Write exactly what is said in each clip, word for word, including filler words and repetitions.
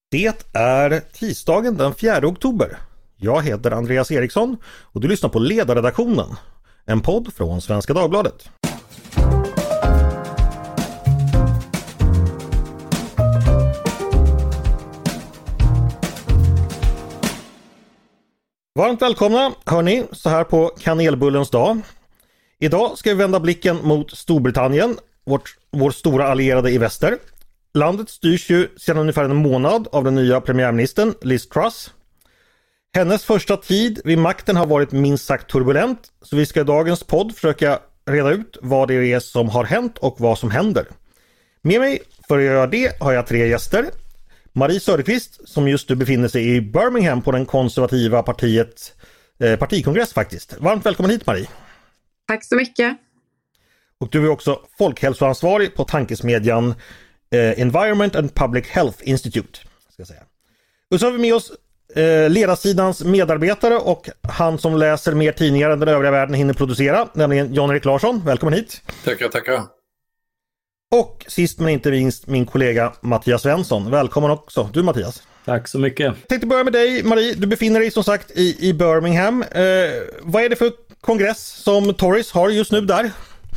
Det är tisdagen den fjärde oktober. Jag heter Andreas Eriksson och du lyssnar på Ledarredaktionen, en podd från Svenska Dagbladet. Varmt välkomna, hörni, så här på kanelbullens dag. Idag ska vi vända blicken mot Storbritannien, vårt, vår stora allierade i väster. Landet styrs ju sedan ungefär en månad av den nya premiärministern Liz Truss. Hennes första tid vid makten har varit minst sagt turbulent, så vi ska i dagens podd försöka reda ut vad det är som har hänt och vad som händer. Med mig för att göra det har jag tre gäster. Marie Söderqvist, som just nu befinner sig i Birmingham på den konservativa partiets eh, partikongress faktiskt. Varmt välkommen hit, Marie. Tack så mycket. Och du är också folkhälsoansvarig på tankesmedjan eh, Environment and Public Health Institute. Ska jag säga. Och så har vi med oss eh, ledarsidans medarbetare och han som läser mer tidningar än den övriga världen hinner producera, nämligen Jan-Erik Larsson. Välkommen hit. Tackar, tackar. Och sist men inte minst min kollega Mattias Svensson. Välkommen också, du Mattias. Tack så mycket. Jag tänkte börja med dig, Marie. Du befinner dig som sagt i, i Birmingham. Eh, vad är det för kongress som Tories har just nu där?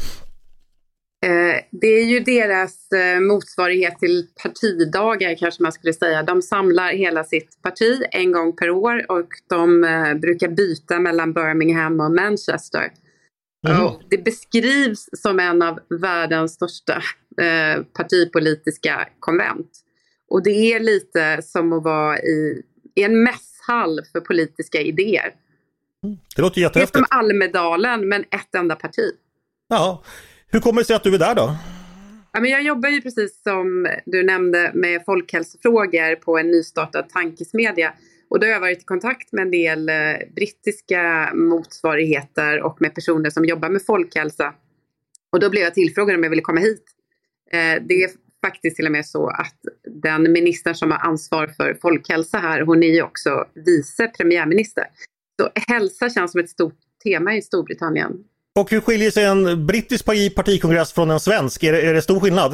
Eh, det är ju deras eh, motsvarighet till partidagar kanske man skulle säga. De samlar hela sitt parti en gång per år och de eh, brukar byta mellan Birmingham och Manchester. Mm. Och det beskrivs som en av världens största eh, partipolitiska konvent. Och det är lite som att vara i, i en mässhall för politiska idéer. Mm. Det låter jättehäftigt. Det är som Almedalen, men ett enda parti. Ja. Hur kommer det sig att du är där då? Ja, men jag jobbar ju precis som du nämnde med folkhälsofrågor på en nystartad tankesmedja. Och då har jag varit i kontakt med en del eh, brittiska motsvarigheter och med personer som jobbar med folkhälsa. Och då blev jag tillfrågad om jag ville komma hit. Eh, det är faktiskt till och med så att den ministern som har ansvar för folkhälsa här, hon är ju också vice premiärminister. Så hälsa känns som ett stort tema i Storbritannien. Och hur skiljer sig en brittisk partikongress från en svensk? Är det, är det stor skillnad?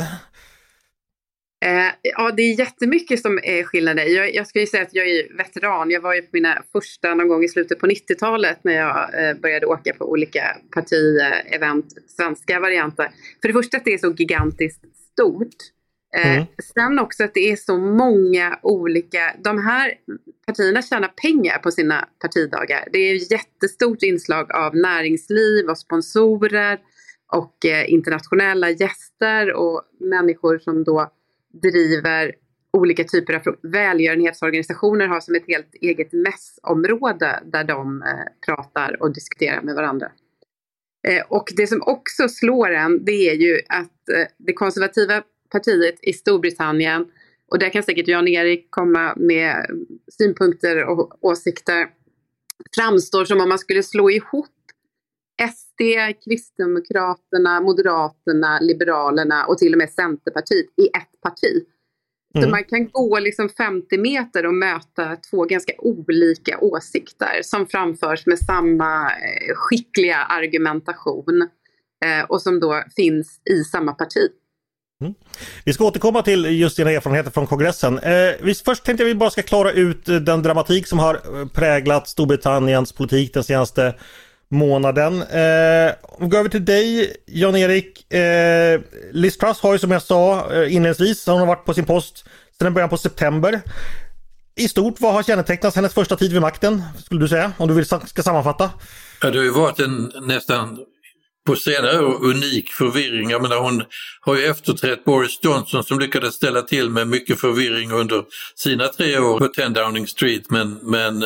Eh, ja, det är jättemycket som är skillnader. Jag, jag ska ju säga att jag är veteran. Jag var ju på mina första någon gång i slutet på nittiotalet när jag eh, började åka på olika parti-event, svenska varianter. För det första att det är så gigantiskt stort. Eh, mm. Sen också att det är så många olika... De här partierna tjänar pengar på sina partidagar. Det är ett jättestort inslag av näringsliv och sponsorer och eh, internationella gäster och människor som då driver olika typer av välgörenhetsorganisationer, har som ett helt eget mässområde där de eh, pratar och diskuterar med varandra. Eh, och det som också slår en, det är ju att eh, det konservativa partiet i Storbritannien, och där kan säkert Jan-Erik komma med synpunkter och åsikter, framstår som om man skulle slå ihop S D, Kristdemokraterna, Moderaterna, Liberalerna och till och med Centerpartiet i ett parti. Mm. Så man kan gå liksom femtio meter och möta två ganska olika åsikter som framförs med samma skickliga argumentation eh, och som då finns i samma parti. Mm. Vi ska återkomma till just dina erfarenheter från kongressen. Eh, vi, först tänkte jag vi bara ska klara ut den dramatik som har präglat Storbritanniens politik den senaste månaden. Eh, om vi går över till dig, Jan-Erik. Eh, Liz Truss har ju, som jag sa eh, inledningsvis, hon har varit på sin post sedan början på september. I stort, vad har kännetecknat hennes första tid vid makten, skulle du säga, om du vill ska sammanfatta? Ja, det har ju varit en nästan på senare år unik förvirring. Jag menar, hon har ju efterträtt Boris Johnson som lyckades ställa till med mycket förvirring under sina tre år på tio Downing Street, men, men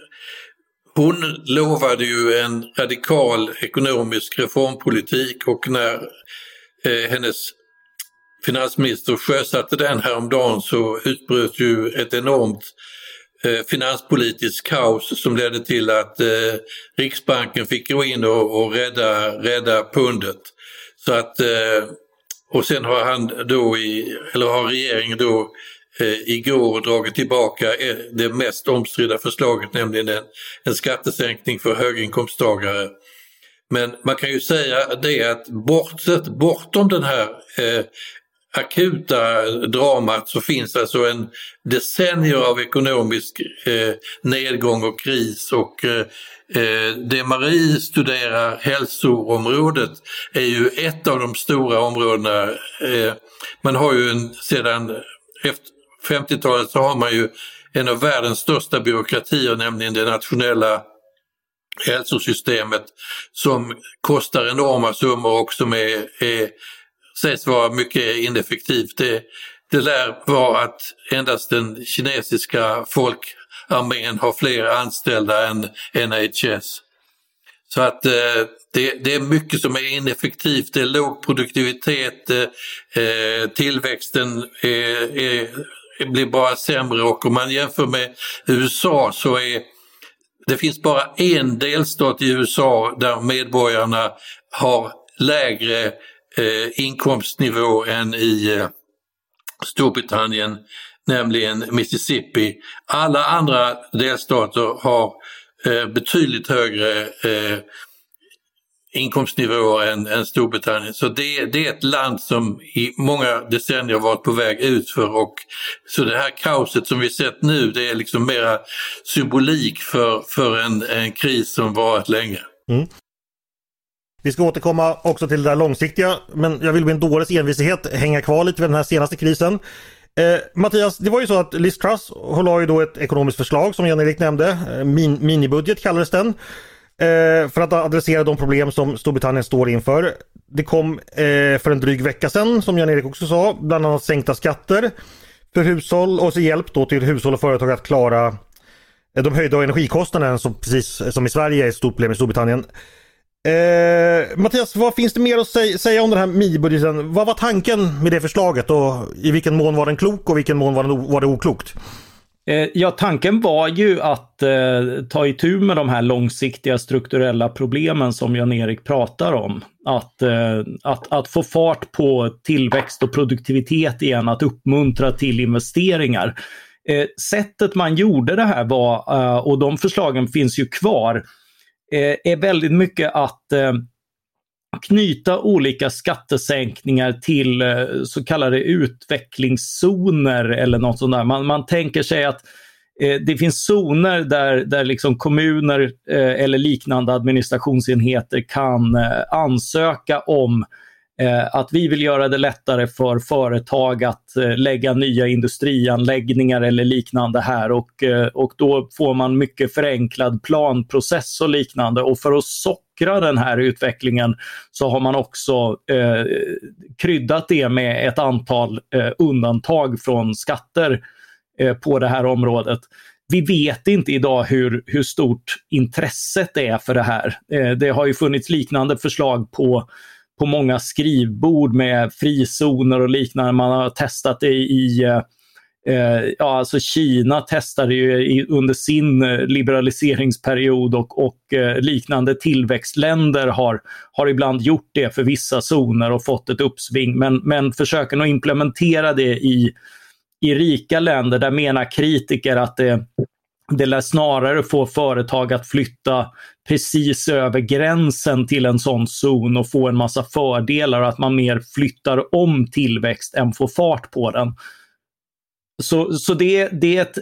hon lovade ju en radikal ekonomisk reformpolitik, och när eh, hennes finansminister sjösatte den häromdagen så utbröt ju ett enormt eh, finanspolitiskt kaos som ledde till att eh, Riksbanken fick gå in och, och rädda, rädda pundet. Så att, eh, och sen har han då i, eller har regeringen då eh, igår dragit tillbaka det mest omstridda förslaget, nämligen en, en skattesänkning för höginkomsttagare. Men man kan ju säga det att bortsett, bortom den här eh, akuta dramat så finns alltså en decennier av ekonomisk eh, nedgång och kris, och eh, det Marie studerar, hälsoområdet, är ju ett av de stora områdena. Eh, man har ju en, sedan efter femtiotalet så har man ju en av världens största byråkratier, nämligen det nationella hälsosystemet, som kostar enorma summor och som är, är, sägs vara mycket ineffektivt. Det, det lär vara att endast den kinesiska folkarmén har fler anställda än N H S. Så att eh, det, det är mycket som är ineffektivt, det är låg produktivitet, eh, tillväxten är, är, blir bara sämre, och om man jämför med U S A så är det finns bara en delstat i U S A där medborgarna har lägre eh, inkomstnivå än i eh, Storbritannien, nämligen Mississippi. Alla andra delstater har eh, betydligt högre eh, inkomstnivåer än, än Storbritannien. Så det, det är ett land som i många decennier varit på väg ut för, och så det här kaoset som vi sett nu, det är liksom mera symbolik för, för en, en kris som varit länge. Mm. Vi ska återkomma också till det där långsiktiga, men jag vill med en dåres envisighet hänga kvar lite vid den här senaste krisen. Eh, Mattias, det var ju så att Liz Truss la ju då ett ekonomiskt förslag som Jan-Erik nämnde, min, minibudget kallades den, för att adressera de problem som Storbritannien står inför. Det kom eh, för en dryg vecka sedan, som Jan-Erik också sa, bland annat sänkta skatter för hushåll och så hjälp då till hushåll och företag att klara eh, de höjda energikostnaderna som precis som i Sverige är ett stort problem i Storbritannien. Eh, Mattias, vad finns det mer att sä- säga om den här minibudgeten? Vad var tanken med det förslaget och i vilken mån var den klok och i vilken mån var, den o- var det oklokt? Ja, tanken var ju att eh, ta itu med de här långsiktiga strukturella problemen som Jan-Erik pratar om. Att, eh, att, att få fart på tillväxt och produktivitet igen, att uppmuntra till investeringar. Eh, sättet man gjorde det här var, eh, och de förslagen finns ju kvar, eh, är väldigt mycket att eh, knyta olika skattesänkningar till eh, så kallade utvecklingszoner eller något sånt där. Man, man tänker sig att eh, det finns zoner där, där liksom kommuner eh, eller liknande administrationsenheter kan eh, ansöka om eh, att vi vill göra det lättare för företag att eh, lägga nya industrianläggningar eller liknande här, och, eh, och då får man mycket förenklad planprocess och liknande, och för att sockra den här utvecklingen så har man också eh, kryddat det med ett antal eh, undantag från skatter eh, på det här området. Vi vet inte idag hur, hur stort intresset är för det här. Eh, det har ju funnits liknande förslag på på många skrivbord med frizoner och liknande. Man har testat det i, eh, ja alltså Kina testade ju i, under sin liberaliseringsperiod, och, och eh, liknande tillväxtländer har, har ibland gjort det för vissa zoner och fått ett uppsving. Men, men försöker att implementera det i, i rika länder, där menar kritiker att det Det lär snarare få företag att flytta precis över gränsen till en sån zon och få en massa fördelar, och att man mer flyttar om tillväxt än får fart på den. Så, så det, det, är ett,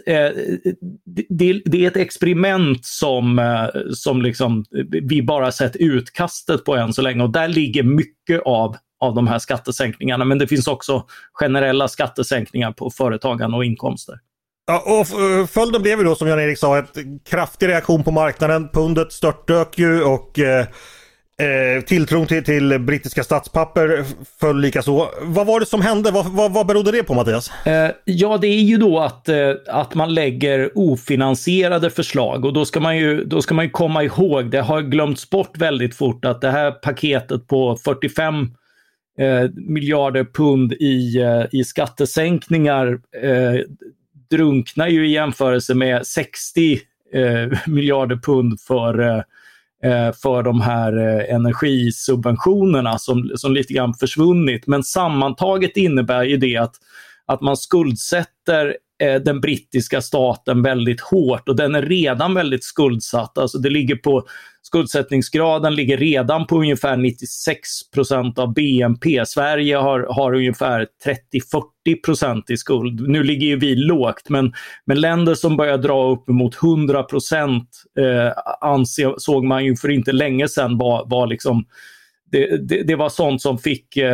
det, det är ett experiment som, som liksom vi bara sett utkastet på än så länge, och där ligger mycket av, av de här skattesänkningarna. Men det finns också generella skattesänkningar på företagen och inkomster. Ja, och följden blev ju då, som Jan-Erik sa, ett kraftig reaktion på marknaden. Pundet störtdök ju, och eh, tilltron till, till brittiska statspapper föll lika så. Vad var det som hände? Vad, vad, vad berodde det på, Mattias? Eh, ja, det är ju då att, eh, att man lägger ofinansierade förslag, och då ska man ju, då ska man ju komma ihåg, det har glömts bort väldigt fort, att det här paketet på fyrtiofem eh, miljarder pund i, eh, i skattesänkningar eh, drunknar ju i jämförelse med sextio eh, miljarder pund för, eh, för de här eh, energisubventionerna som, som lite grann försvunnit. Men sammantaget innebär ju det att, att man skuldsätter eh, den brittiska staten väldigt hårt, och den är redan väldigt skuldsatt. Alltså det ligger på skuldsättningsgraden ligger redan på ungefär nittiosex procent av B N P. Sverige har, har ungefär trettio till fyrtio procent i skuld. Nu ligger ju vi lågt, men, men länder som börjar dra upp mot hundra procent eh, ansåg man ju för inte länge sedan var, var liksom, det, det, det var sånt som fick eh,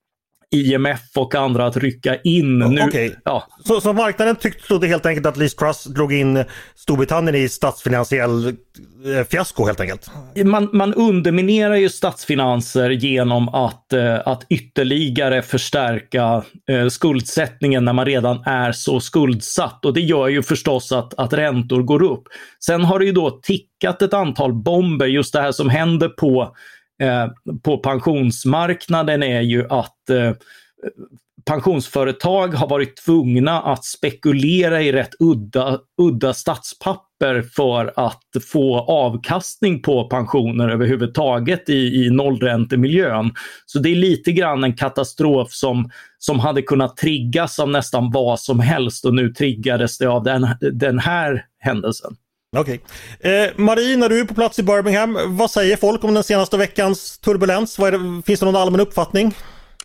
I M F och andra att rycka in. Nu, okay. ja. Så, så marknaden tyckte det helt enkelt att Liz Truss drog in Storbritannien i statsfinansiell eh, fiasko helt enkelt? Man, man underminerar ju statsfinanser genom att, eh, att ytterligare förstärka eh, skuldsättningen när man redan är så skuldsatt. Och det gör ju förstås att, att räntor går upp. Sen har det ju då tickat ett antal bomber. Just det här som händer på Eh, på pensionsmarknaden är ju att eh, pensionsföretag har varit tvungna att spekulera i rätt udda, udda statspapper för att få avkastning på pensioner överhuvudtaget i, i nollräntemiljön. Så det är lite grann en katastrof som, som hade kunnat triggas av nästan vad som helst, och nu triggades det av den, den här händelsen. Okej. Eh, Marie, när du är på plats i Birmingham, vad säger folk om den senaste veckans turbulens? Vad är det, finns det någon allmän uppfattning?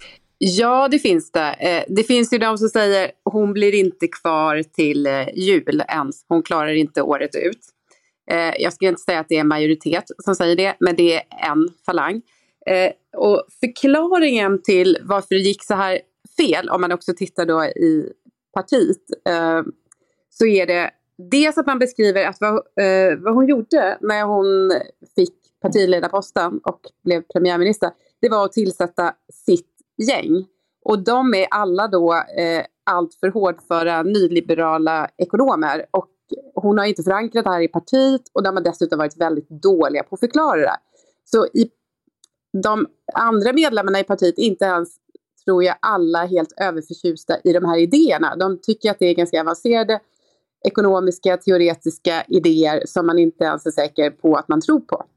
Ja, det finns det. Eh, det finns ju de som säger hon blir inte kvar till eh, jul ens. Hon klarar inte året ut. Eh, jag ska inte säga att det är en majoritet som säger det, men det är en falang. Eh, och förklaringen till varför det gick så här fel, om man också tittar då i partiet, eh, så är det dels att man beskriver att vad, eh, vad hon gjorde när hon fick partiledarposten och blev premiärminister, det var att tillsätta sitt gäng. Och de är alla då eh, allt för hårdföra nyliberala ekonomer. Och hon har inte förankrat det här i partiet, och de har dessutom varit väldigt dåliga på att förklara det. Så i de andra medlemmarna i partiet, inte ens, tror jag, alla helt överförtjusta i de här idéerna. De tycker att det är ganska avancerade ekonomiska, teoretiska idéer som man inte ens är säker på att man tror på.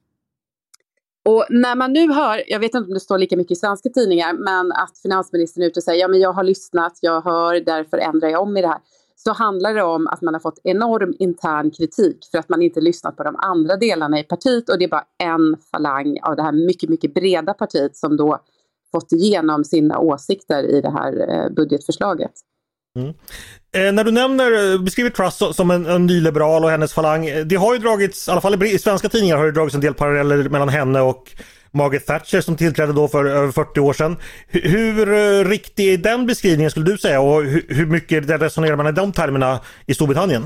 Och när man nu hör, jag vet inte om det står lika mycket i svenska tidningar, men att finansministern är ute och säger, ja men jag har lyssnat, jag hör, därför ändrar jag om i det här. Så handlar det om att man har fått enorm intern kritik för att man inte lyssnat på de andra delarna i partiet, och det är bara en falang av det här mycket, mycket breda partiet som då fått igenom sina åsikter i det här budgetförslaget. Mm. Eh, när du nämner, beskriver Truss som en, en nyliberal och hennes falang, det har ju dragits, i alla fall i svenska tidningar har det dragits en del paralleller mellan henne och Margaret Thatcher som tillträdde då för över fyrtio år sedan. Hur, hur uh, riktig är den beskrivningen skulle du säga, och hur, hur mycket resonerar man i de termerna i Storbritannien?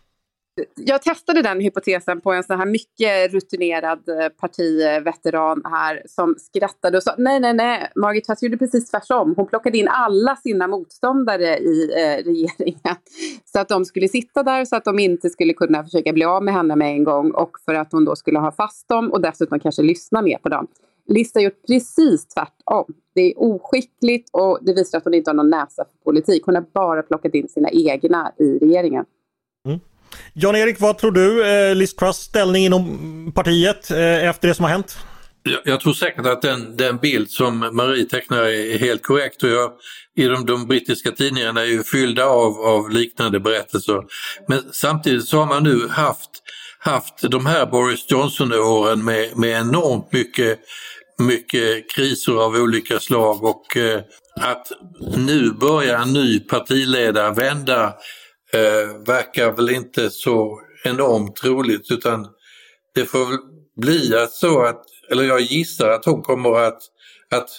Jag testade den hypotesen på en sån här mycket rutinerad partiveteran här som skrattade och sa nej, nej, nej, Margaret Thatcher gjorde precis tvärtom. Hon plockade in alla sina motståndare i eh, regeringen så att de skulle sitta där, så att de inte skulle kunna försöka bli av med henne med en gång, och för att hon då skulle ha fast dem och dessutom kanske lyssna mer på dem. Liz har gjort precis tvärtom. Det är oskickligt, och det visar att hon inte har någon näsa för politik. Hon har bara plockat in sina egna i regeringen. Mm. Jan-Erik, vad tror du, eh, Liz Truss ställning inom partiet eh, efter det som har hänt? Jag, jag tror säkert att den, den bild som Marie tecknar är helt korrekt, och jag, i de, de brittiska tidningarna är ju fyllda av, av liknande berättelser. Men samtidigt så har man nu haft, haft de här Boris Johnson-åren med, med enormt mycket, mycket kriser av olika slag, och eh, att nu börja en ny partiledare vända Eh, verkar väl inte så enormt troligt, utan det får väl bli att så att, eller jag gissar att hon kommer att, att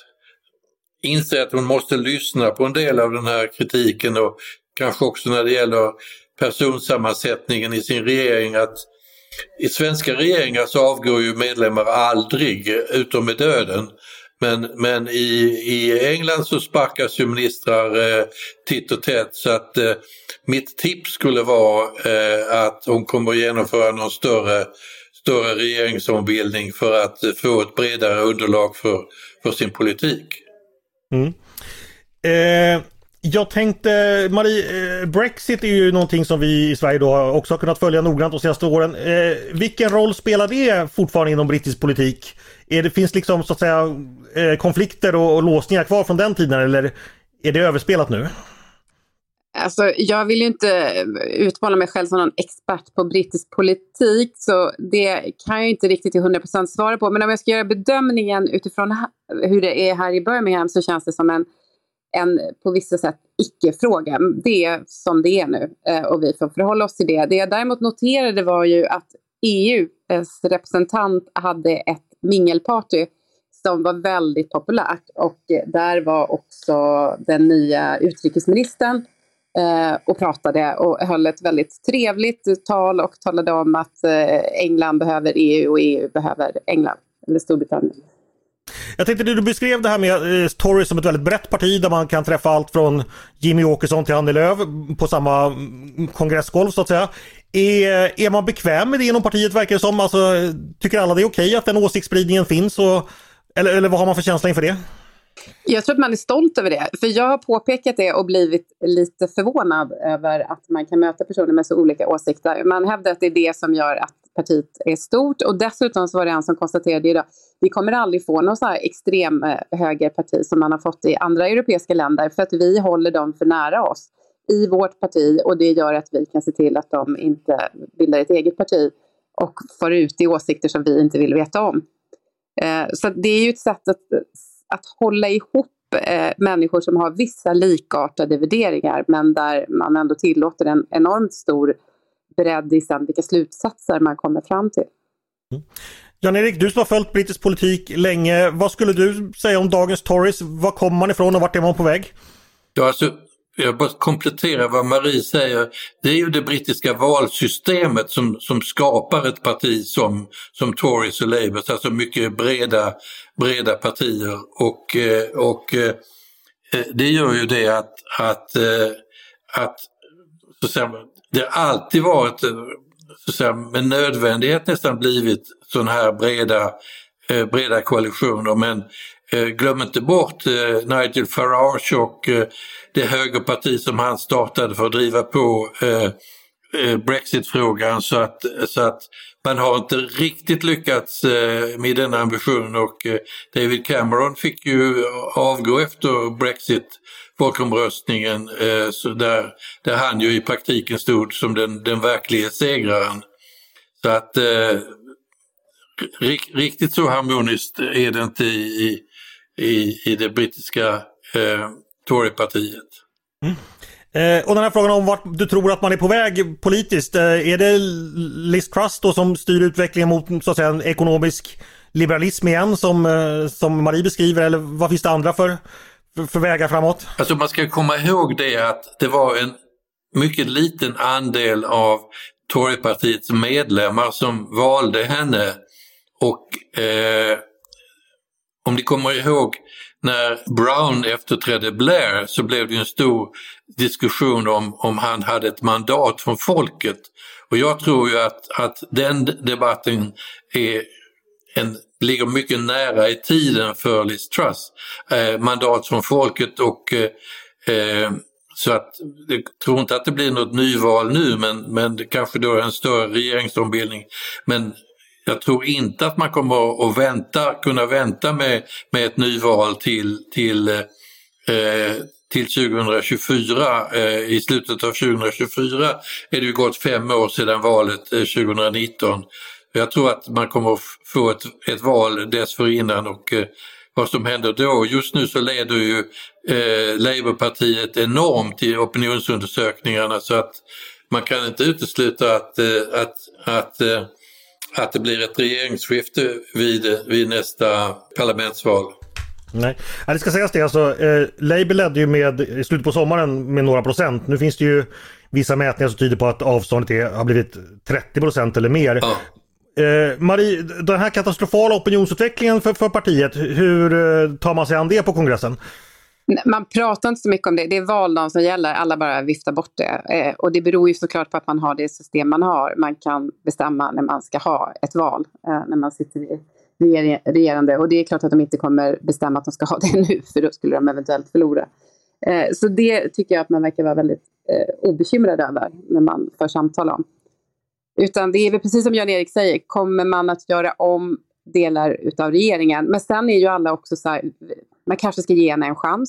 inse att hon måste lyssna på en del av den här kritiken, och kanske också när det gäller personsammansättningen i sin regering, att i svenska regeringar så avgår ju medlemmar aldrig utom i döden. Men, men i, i England så sparkas ju ministrar eh, titt och tätt, så att eh, mitt tips skulle vara eh, att hon kommer att genomföra någon större, större regeringsombildning för att eh, få ett bredare underlag för, för sin politik. Mm. Eh, jag tänkte, Marie, eh, Brexit är ju någonting som vi i Sverige då också har kunnat följa noggrant de senaste åren. Eh, vilken roll spelar det fortfarande inom brittisk politik? Är det, finns liksom så att säga konflikter och, och låsningar kvar från den tiden, eller är det överspelat nu? Alltså, jag vill ju inte utmåla mig själv som någon expert på brittisk politik, så det kan jag inte riktigt till hundra procent svara på. Men om jag ska göra bedömningen utifrån hur det är här i Birmingham, så känns det som en, en på vissa sätt icke-fråga. Det är som det är nu, och vi får förhålla oss till det. Det jag däremot noterade var ju att E U:s representant hade ett mingelparty som var väldigt populärt, och där var också den nya utrikesministern eh, och pratade och höll ett väldigt trevligt tal och talade om att eh, England behöver E U och E U behöver England, eller Storbritannien. Jag tänkte du beskrev det här med eh, Tories som ett väldigt brett parti där man kan träffa allt från Jimmy Åkesson till Annie Lööf på samma kongressgolv så att säga. Är, är man bekväm med det inom partiet, verkar det som? Alltså, tycker alla det är okej att den åsiktsspridningen finns? Och, eller, eller vad har man för känsla inför det? Jag tror att man är stolt över det. För jag har påpekat det och blivit lite förvånad över att man kan möta personer med så olika åsikter. Man hävdar att det är det som gör att partiet är stort. Och dessutom så var det en som konstaterade idag, vi kommer aldrig få någon så här extrem högerparti som man har fått i andra europeiska länder, för att vi håller dem för nära oss i vårt parti, och det gör att vi kan se till att de inte bildar ett eget parti och får ut i åsikter som vi inte vill veta om. Eh, så det är ju ett sätt att, att hålla ihop eh, människor som har vissa likartade värderingar, men där man ändå tillåter en enormt stor bredd i sen vilka slutsatser man kommer fram till. Mm. Jan-Erik, du som har följt brittisk politik länge, vad skulle du säga om dagens Tories? Var kommer man ifrån och vart är man på väg? Ja, alltså, jag bara kompletterar vad Marie säger. Det är ju det brittiska valsystemet som, som skapar ett parti som, som Tories och Labour, alltså mycket breda, breda partier. Och, och det gör ju det att, att, att så att säga, det har alltid varit så att säga, med nödvändighet nästan blivit sådana här breda, breda koalitioner. Men glöm inte bort Nigel Farage och det högerparti som han startade för att driva på Brexit-frågan, så att, så att man har inte riktigt lyckats med den ambitionen, och David Cameron fick ju avgå efter Brexit-folkomröstningen, så där, där han ju i praktiken stod som den, den verkliga segraren. Så att riktigt så harmoniskt är det inte i, i, i det brittiska eh, Torypartiet. Mm. Eh, och den här frågan om vart du tror att man är på väg politiskt, eh, är det Liz Truss då som styr utvecklingen mot så att säga en ekonomisk liberalism igen som, eh, som Marie beskriver, eller vad finns det andra för, för, för vägar framåt? Alltså man ska komma ihåg det att det var en mycket liten andel av Torypartiets medlemmar som valde henne, och eh, om ni kommer ihåg när Brown efterträdde Blair, så blev det en stor diskussion om, om han hade ett mandat från folket, och jag tror ju att, att den debatten är en, ligger mycket nära i tiden för Liz Truss, eh, mandat från folket, och eh, så att jag tror inte att det blir något nyval nu, men, men det kanske då är en större regeringsombildning. Men jag tror inte att man kommer att vänta, kunna vänta med, med ett nyval till, till, eh, till tjugohundratjugofyra. Eh, I slutet av tjugohundratjugofyra är det ju gått fem år sedan valet eh, tjugohundranitton. Jag tror att man kommer att få ett, ett val dessförinnan, och eh, vad som händer då. Just nu så leder ju eh, Labourpartiet enormt i opinionsundersökningarna, så att man kan inte utesluta att, eh, att, att, eh, att det blir ett regeringsskifte vid, vid nästa parlamentsval. Nej, ja, det ska sägas det. Alltså, eh, Labour ledde ju med, i slutet på sommaren med några procent. Nu finns det ju vissa mätningar som tyder på att avståndet är, har blivit trettio procent eller mer. Ja. Eh, Marie, den här katastrofala opinionsutvecklingen för, för partiet, hur eh, tar man sig an det på kongressen? Man pratar inte så mycket om det. Det är valdagen som gäller. Alla bara viftar bort det. Eh, och det beror ju såklart på att man har det system man har. Man kan bestämma när man ska ha ett val. Eh, när man sitter i reger- regerande. Och det är klart att de inte kommer bestämma att de ska ha det nu. För då skulle de eventuellt förlora. Eh, så det tycker jag att man verkar vara väldigt eh, obekymrad över. När man för samtal om. Utan det är väl precis som Jan-Erik säger. Kommer man att göra om delar utav regeringen? Men sen är ju alla också så här, man kanske ska ge henne en chans.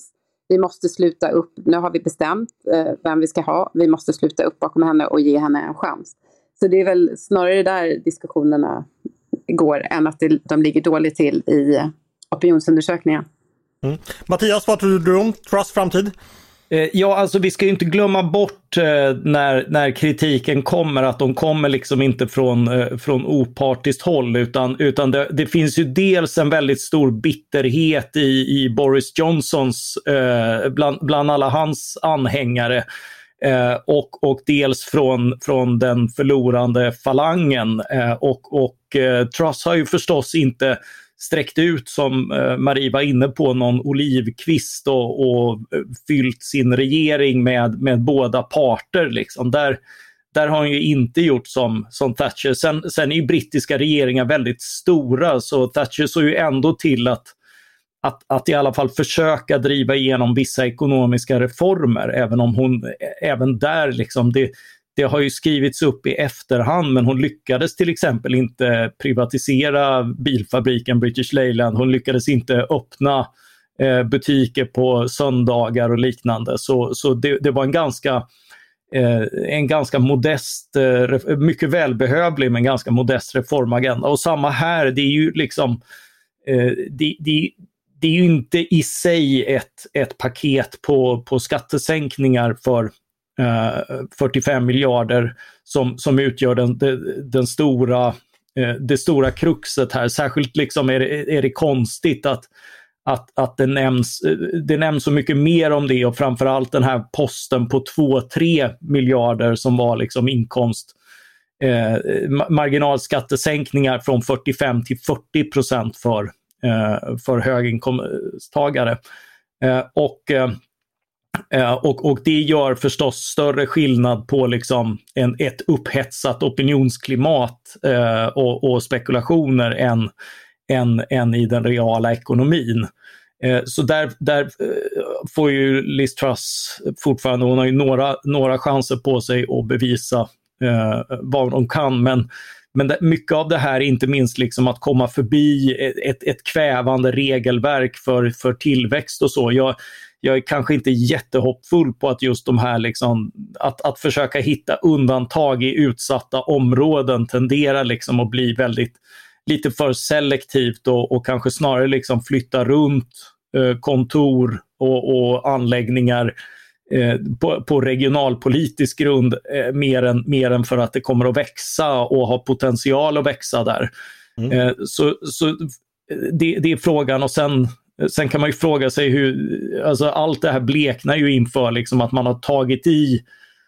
vi måste sluta upp, nu har vi bestämt eh, vem vi ska ha, vi måste sluta upp bakom henne och ge henne en chans. Så det är väl snarare där diskussionerna går än att det, de ligger dåligt till i opinionsundersökningen. Mm. Mattias, vad tror du om Truss framtid? Ja, alltså vi ska ju inte glömma bort eh, när, när kritiken kommer att de kommer liksom inte från, eh, från opartiskt håll utan, utan det, det finns ju dels en väldigt stor bitterhet i, i Boris Johnsons, eh, bland, bland alla hans anhängare eh, och, och dels från, från den förlorande falangen eh, och, och eh, Truss har ju förstås inte sträckt ut, som eh, Marie var inne på, någon olivkvist och, och fyllt sin regering med, med båda parter. Liksom. Där, där har han ju inte gjort som, som Thatcher. Sen, sen är ju brittiska regeringar väldigt stora, så Thatcher såg ju ändå till att, att, att i alla fall försöka driva igenom vissa ekonomiska reformer, även om hon även där liksom det Det har ju skrivits upp i efterhand, men hon lyckades till exempel inte privatisera bilfabriken British Leyland. Hon lyckades inte öppna eh, butiker på söndagar och liknande. Så, så det, det var en ganska, eh, en ganga modest, eh, mycket välbehövlig men ganska modest reformagenda. Och samma här, det är ju liksom, eh, det, det, det är ju inte i sig ett, ett paket på, på skattesänkningar för fyrtiofem miljarder som, som utgör den, den, den stora, det stora kruxet här. Särskilt liksom är, det, är det konstigt att, att, att det, nämns, det nämns så mycket mer om det, och framförallt den här posten på två till tre miljarder som var liksom inkomst, eh, marginalskattesänkningar från fyrtiofem till fyrtio procent för, eh, för höginkomsttagare. Eh, och eh, Uh, och, och det gör förstås större skillnad på liksom en, ett upphetsat opinionsklimat uh, och, och spekulationer än, än, än i den reala ekonomin. Uh, så där, där uh, får ju Liz Truss fortfarande, hon har ju några, några chanser på sig att bevisa uh, vad de kan, men, men det, mycket av det här är inte minst liksom att komma förbi ett, ett kvävande regelverk för, för tillväxt och så. Jag Jag är kanske inte jättehoppfull på att just de här liksom, att, att försöka hitta undantag i utsatta områden tenderar liksom att bli väldigt lite för selektivt och, och kanske snarare liksom flytta runt eh, kontor och, och anläggningar eh, på, på regionalpolitisk grund eh, mer, än, mer än för att det kommer att växa och ha potential att växa där. Mm. Eh, så så det, det är frågan, och sen Sen kan man ju fråga sig hur, alltså allt det här bleknar ju inför liksom att man har tagit i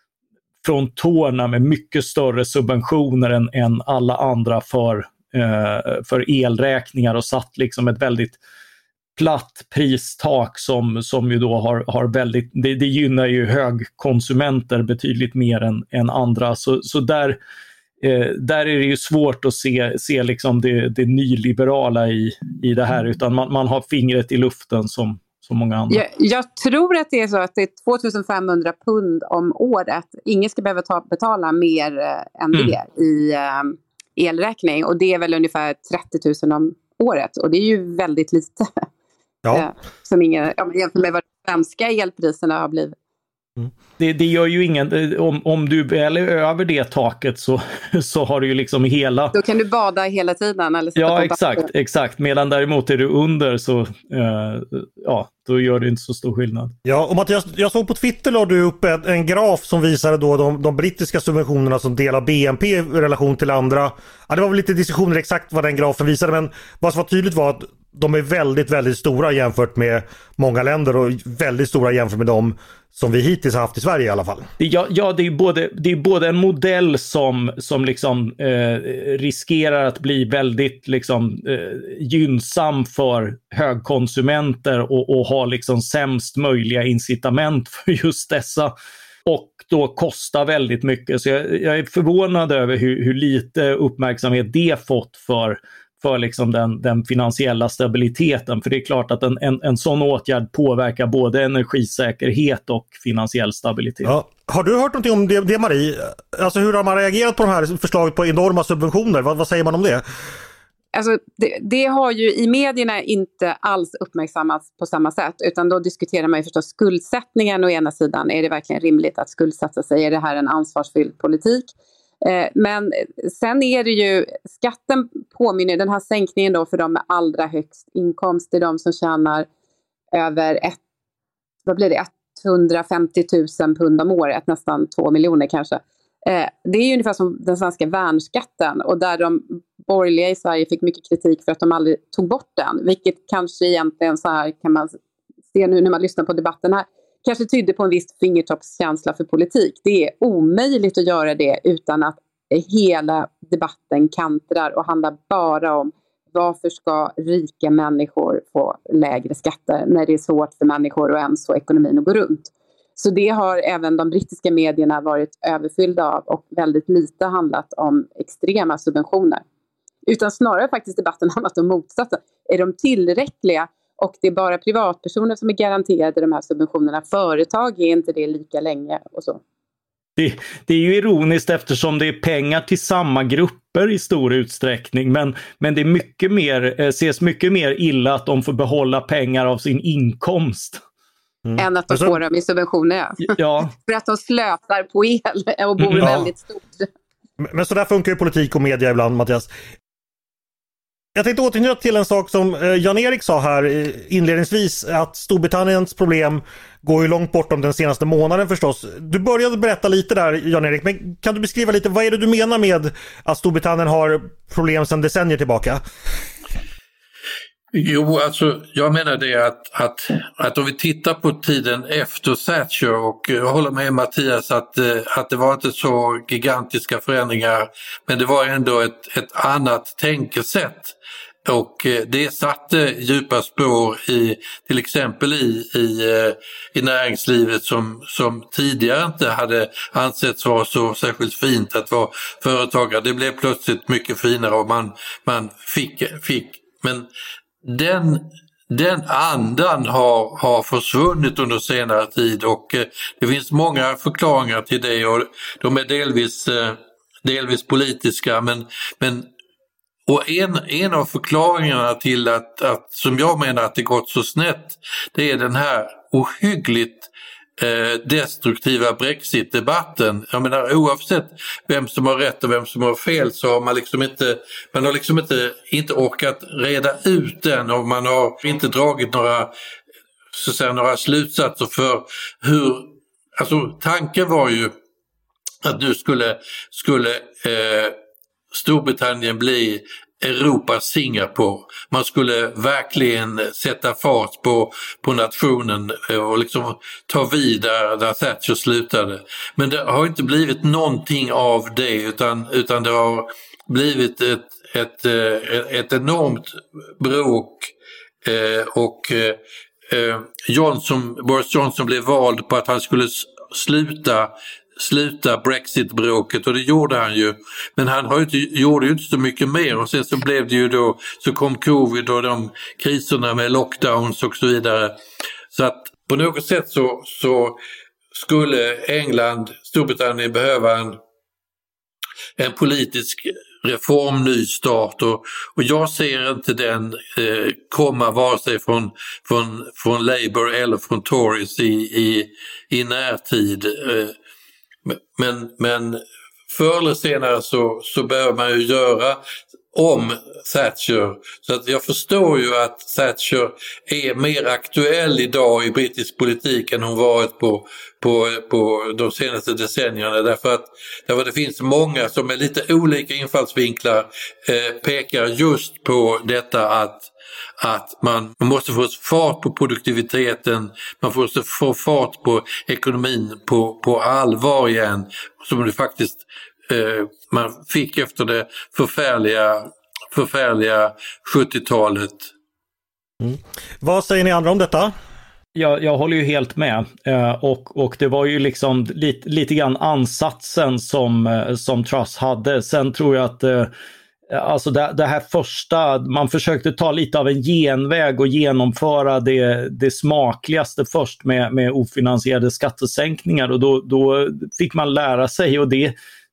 från tårna med mycket större subventioner än, än alla andra för, eh, för elräkningar och satt liksom ett väldigt platt pristak som, som ju då har, har väldigt, det, det gynnar ju högkonsumenter betydligt mer än, än andra. Så, så där Eh, där är det ju svårt att se, se liksom det, det nyliberala i, i det här, utan man, man har fingret i luften som, som många andra. Jag, jag tror att det är så att det är tvåtusenfemhundra pund om året. Ingen ska behöva ta, betala mer eh, än mm. det i eh, elräkning, och det är väl ungefär trettio tusen om året, och det är ju väldigt lite. Ja. eh, som ingen, jämfört med vad de svenska elpriserna har blivit. Mm. Det, det gör ju ingen, om, om du väl är över det taket så, så har du ju liksom hela... Då kan du bada hela tiden. Eller ja, exakt, exakt. Medan däremot är du under så eh, ja, då gör det inte så stor skillnad. Ja, och Mattias, jag såg på Twitter la du upp en, en graf som visade då de, de brittiska subventionerna som del av B N P i relation till andra. Ja, det var väl lite diskussioner exakt vad den grafen visade, men vad som var tydligt var att de är väldigt, väldigt stora jämfört med många länder, och väldigt stora jämfört med dem som vi hittills har haft i Sverige i alla fall. Ja, ja det är både, det är både en modell som, som liksom, eh, riskerar att bli väldigt liksom, eh, gynnsam för högkonsumenter och, och ha liksom sämst möjliga incitament för just dessa, och då kostar väldigt mycket. Så jag, jag är förvånad över hur, hur lite uppmärksamhet det fått för för liksom den, den finansiella stabiliteten. För det är klart att en, en, en sån åtgärd påverkar både energisäkerhet och finansiell stabilitet. Ja. Har du hört någonting om det, det, Marie? Alltså hur har man reagerat på de här förslaget på enorma subventioner? Vad, vad säger man om det? Alltså det, det har ju i medierna inte alls uppmärksammats på samma sätt, utan då diskuterar man ju förstås skuldsättningen å ena sidan. Är det verkligen rimligt att skuldsätta sig? Är det här en ansvarsfylld politik? Eh, men sen är det ju, skatten påminner, den här sänkningen då för de med allra högst inkomst, det är de som tjänar över ett, vad blir det, etthundrafemtio tusen pund om året, nästan två miljoner kanske. Eh, det är ju ungefär som den svenska värnskatten, och där de borgerliga i Sverige fick mycket kritik för att de aldrig tog bort den, vilket kanske egentligen så här kan man se nu när man lyssnar på debatten här, kanske tydde på en viss fingertoppskänsla för politik. Det är omöjligt att göra det utan att hela debatten kantrar och handlar bara om varför ska rika människor få lägre skatter när det är svårt för människor och ens få ekonomin att gå runt. Så det har även de brittiska medierna varit överfyllda av, och väldigt lite handlat om extrema subventioner. Utan snarare faktiskt debatten handlat om motsatsen. Är de tillräckliga? Och det är bara privatpersoner som är garanterade de här subventionerna. Företag är inte det lika länge och så. Det, det är ju ironiskt eftersom det är pengar till samma grupper i stor utsträckning. Men, men det är mycket mer, ses mycket mer illa att de får behålla pengar av sin inkomst. Mm. Än att de får dem i subventioner. Ja. För att de slösar på el och bor ja. väldigt stort. Men så där funkar ju politik och media ibland, Mattias. Jag tänkte återknyta till en sak som Jan-Erik sa här inledningsvis, att Storbritanniens problem går ju långt bortom den senaste månaden förstås. Du började berätta lite där, Jan-Erik, men kan du beskriva lite, vad är det du menar med att Storbritannien har problem sedan decennier tillbaka? Jo, alltså jag menar det att, att, att om vi tittar på tiden efter Thatcher, och jag håller med Mattias att, att det var inte så gigantiska förändringar, men det var ändå ett, ett annat tänkesätt, och det satte djupa spår i till exempel i, i, i näringslivet som, som tidigare inte hade ansetts vara så särskilt fint att vara företagare. Det blev plötsligt mycket finare och man, man fick, fick men Den, den andan har, har försvunnit under senare tid, och eh, det finns många förklaringar till det, och de är delvis, eh, delvis politiska, men, men och en, en av förklaringarna till att, att, som jag menar att det gått så snett, det är den här ohyggligt destruktiva Brexit-debatten. Jag menar, oavsett vem som har rätt och vem som har fel, så har man liksom inte, man har liksom inte, inte orkat reda ut den, och man har inte dragit några, så att säga, några slutsatser för hur, alltså tanken var ju att nu skulle, skulle eh, Storbritannien bli Europas Singapore. Man skulle verkligen sätta fart på, på nationen och liksom ta vid där, där Thatcher slutade. Men det har inte blivit någonting av det, utan, utan det har blivit ett, ett, ett enormt bråk, och Johnson, Boris Johnson blev vald på att han skulle sluta sluta Brexit-bråket, och det gjorde han ju, men han har ju inte, gjorde ju inte så mycket mer, och sen så blev det ju då, så kom covid och de kriserna med lockdowns och så vidare, så att på något sätt så, så skulle England, Storbritannien behöva en, en politisk reformnystart, och, och jag ser inte den eh, komma vare sig från, från, från Labour eller från Tories i, i, i närtid. Eh, Men, men förr eller senare så, så behöver man ju göra om Thatcher. Så att jag förstår ju att Thatcher är mer aktuell idag i brittisk politik än hon varit på, på, på de senaste decennierna. Därför att, därför att det finns många som med lite olika infallsvinklar eh, pekar just på detta att att man måste få fart på produktiviteten, man måste få fart på ekonomin på, på allvar igen, som det faktiskt eh, man fick efter det förfärliga, förfärliga sjuttiotalet. Mm. Vad säger ni andra om detta? Jag, jag håller ju helt med, eh, och, och det var ju liksom lite, lite grann ansatsen som, eh, som Truss hade. Sen tror jag att eh, Alltså det, det här första, man försökte ta lite av en genväg och genomföra det, det smakligaste först med, med ofinansierade skattesänkningar, och då, då fick man lära sig, och det,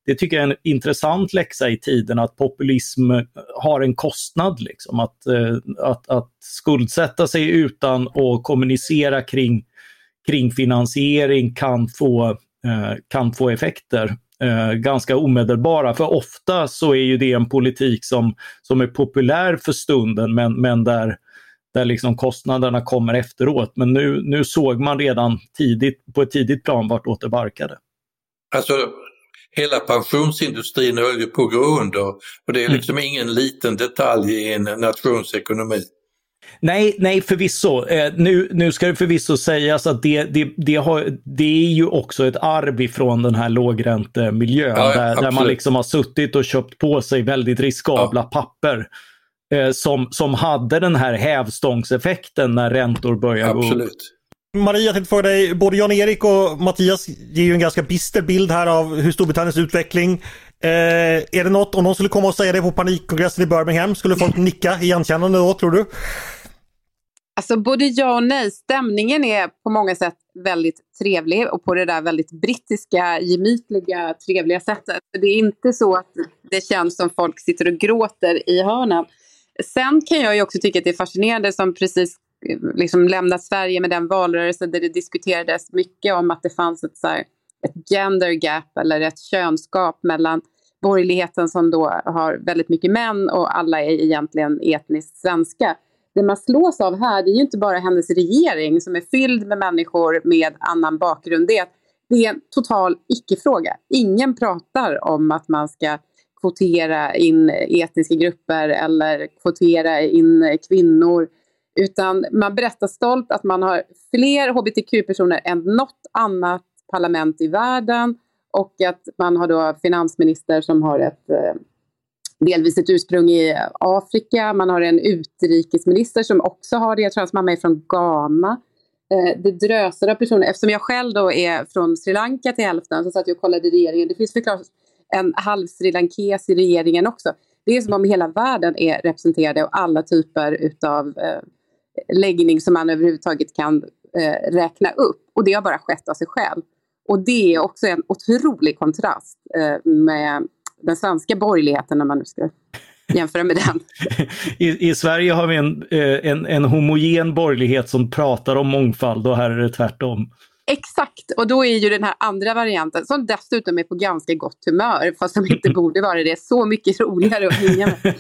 det tycker jag är en intressant läxa i tiden, att populism har en kostnad. Liksom. Att, att, att skuldsätta sig utan att kommunicera kring, kring finansiering kan få, kan få effekter. Eh, ganska omedelbara, för ofta så är ju det en politik som, som är populär för stunden, men, men där, där liksom kostnaderna kommer efteråt. Men nu, nu såg man redan tidigt, på ett tidigt plan vart åt det barkade. Alltså hela pensionsindustrin höll ju på att gå under, och det är liksom mm. ingen liten detalj i en nations ekonomi. Nej, nej förvisso. Eh, nu, nu ska det förvisso sägas att det, det, det, har, det är ju också ett arv ifrån den här lågräntemiljön, ja, där, där man liksom har suttit och köpt på sig väldigt riskabla ja. papper eh, som, som hade den här hävstångseffekten när räntor börjar gå upp. Maria, jag tänkte fråga dig, både Jan-Erik och Mattias ger ju en ganska bister bild här av hur Storbritanniens utveckling. Eh, är det något, om någon skulle komma och säga det på panikkongressen i Birmingham, skulle folk nicka igenkännande då, tror du? Alltså både ja och nej. Stämningen är på många sätt väldigt trevlig, och på det där väldigt brittiska, gemytliga, trevliga sättet. Det är inte så att det känns som folk sitter och gråter i hörnan. Sen kan jag ju också tycka att det är fascinerande som precis liksom lämnat Sverige med den valrörelse där det diskuterades mycket om att det fanns ett, så här, ett gender gap eller ett könsgap mellan borgerligheten som då har väldigt mycket män och alla är egentligen etniskt svenska. Det man slås av här, det är ju inte bara hennes regering som är fylld med människor med annan bakgrund. Det är, det är en total icke-fråga. Ingen pratar om att man ska kvotera in etniska grupper eller kvotera in kvinnor. Utan man berättar stolt att man har fler hbtq-personer än något annat parlament i världen. Och att man har då finansminister som har ett... delvis ett ursprung i Afrika. Man har en utrikesminister som också har det. Jag tror att mamma är från Ghana. Eh, det drösar av personer. Eftersom jag själv då är från Sri Lanka till hälften, så satt jag och kollade regeringen. Det finns förklart en halv Sri Lankes i regeringen också. Det är som om hela världen är representerade och alla typer utav eh, läggning som man överhuvudtaget kan eh, räkna upp. Och det har bara skett av sig själv. Och det är också en otrolig kontrast eh, med den svenska borgerligheten, när man nu ska jämföra med den. I, I Sverige har vi en, en, en homogen borgerlighet som pratar om mångfald, och här är det tvärtom. Exakt, och då är ju den här andra varianten, som dessutom är på ganska gott humör, fast som inte borde vara det, så mycket roligare att hänga med.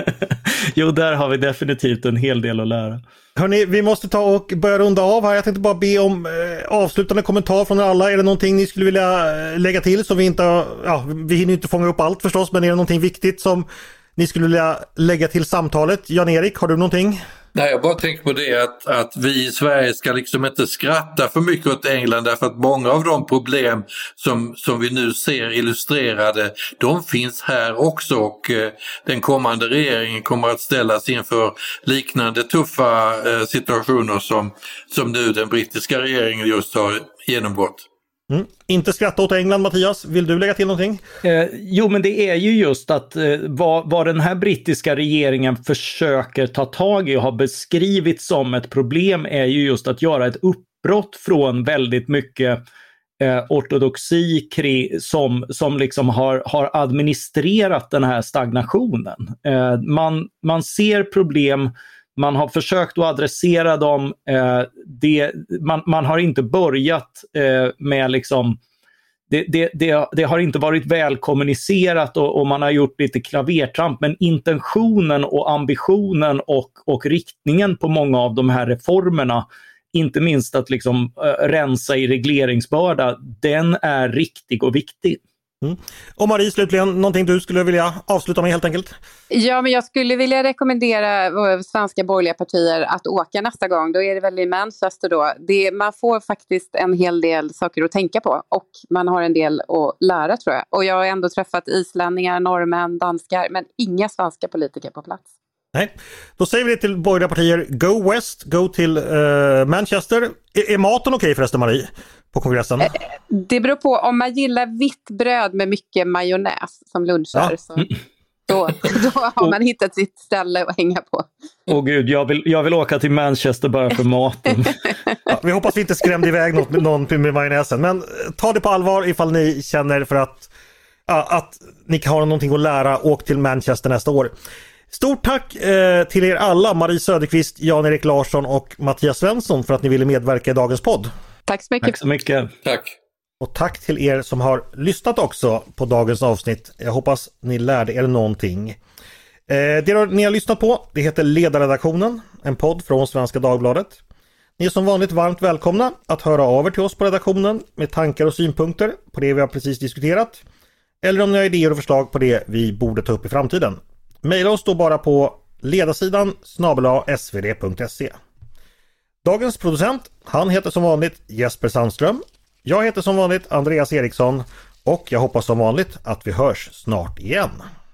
Jo, där har vi definitivt en hel del att lära. Hörrni, vi måste ta och börja runda av här. Jag tänkte bara be om eh, avslutande kommentar från alla. Är det någonting ni skulle vilja lägga till så vi inte, ja, vi hinner inte fånga upp allt förstås, men är det någonting viktigt som ni skulle vilja lägga till samtalet? Jan-Erik, har du någonting? Nej, jag bara tänker på det att, att vi i Sverige ska liksom inte skratta för mycket åt England, därför att många av de problem som, som vi nu ser illustrerade, de finns här också, och eh, den kommande regeringen kommer att ställas inför liknande tuffa eh, situationer som, som nu den brittiska regeringen just har genomgått. Mm. Inte skratta åt England, Mattias. Vill du lägga till någonting? Eh, jo, men det är ju just att eh, vad, vad den här brittiska regeringen försöker ta tag i och har beskrivit som ett problem är ju just att göra ett uppbrott från väldigt mycket eh, ortodoxi kri, som, som liksom har, har administrerat den här stagnationen. Eh, man, man ser problem. Man har försökt att adressera dem. Eh, det, man, man har inte börjat eh, med liksom... Det, det, det, det har inte varit väl kommunicerat och, och man har gjort lite klavertramp. Men intentionen och ambitionen och, och riktningen på många av de här reformerna, inte minst att liksom, äh, rensa i regleringsbörda, den är riktig och viktig. Mm. Och Marie, slutligen, någonting du skulle vilja avsluta med helt enkelt? Ja, men jag skulle vilja rekommendera svenska borgerliga partier att åka nästa gång. Då är det väl i Manchester då. Det, man får faktiskt en hel del saker att tänka på, och man har en del att lära, tror jag. Och jag har ändå träffat islänningar, norrmän, danskar, men inga svenska politiker på plats. Nej, då säger vi det till borgerliga partier. Go West, go till uh, Manchester. Är, är maten okej okay förresten, Marie, på kongressen? Det beror på. Om man gillar vitt bröd med mycket majonnäs som lunchar, ja. så, då, då har man hittat sitt ställe att hänga på. Åh oh, gud, jag vill, jag vill åka till Manchester bara för maten. Ja, vi hoppas vi inte skrämde iväg något med någon med majonnäsen. Men ta det på allvar ifall ni känner för att att ni kan ha någonting att lära. Åk till Manchester nästa år. Stort tack eh, till er alla, Marie Söderqvist, Jan-Erik Larsson och Mattias Svensson, för att ni ville medverka i dagens podd. Tack så mycket. Tack så mycket. Tack. Och tack till er som har lyssnat också på dagens avsnitt. Jag hoppas ni lärde er någonting. Eh, det ni har lyssnat på, det heter Ledarredaktionen, en podd från Svenska Dagbladet. Ni är som vanligt varmt välkomna att höra av er till oss på redaktionen med tankar och synpunkter på det vi har precis diskuterat. Eller om ni har idéer och förslag på det vi borde ta upp i framtiden. Maila oss då bara på ledarsidan snabel-a s v d punkt se. Dagens producent, han heter som vanligt Jesper Sandström. Jag heter som vanligt Andreas Eriksson och jag hoppas som vanligt att vi hörs snart igen.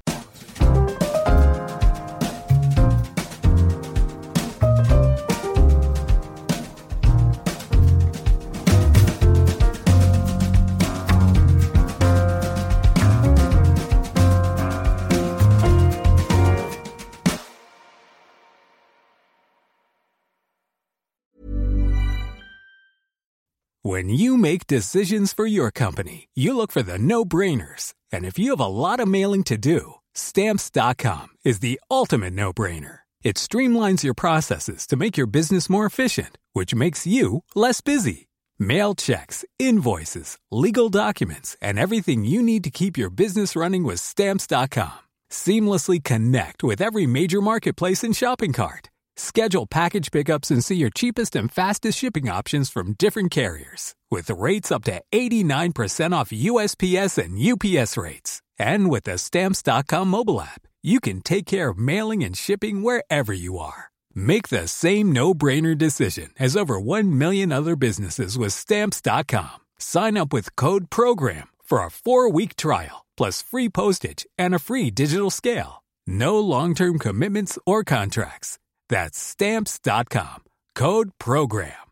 When you make decisions for your company, you look for the no-brainers. And if you have a lot of mailing to do, Stamps dot com is the ultimate no-brainer. It streamlines your processes to make your business more efficient, which makes you less busy. Mail checks, invoices, legal documents, and everything you need to keep your business running with Stamps dot com. Seamlessly connect with every major marketplace and shopping cart. Schedule package pickups and see your cheapest and fastest shipping options from different carriers. With rates up to eighty-nine percent off U S P S and U P S rates. And with the Stamps dot com mobile app, you can take care of mailing and shipping wherever you are. Make the same no-brainer decision as over one million other businesses with Stamps dot com. Sign up with code PROGRAM for a four-week trial, plus free postage and a free digital scale. No long-term commitments or contracts. That's Stamps dot com. Code PROGRAM.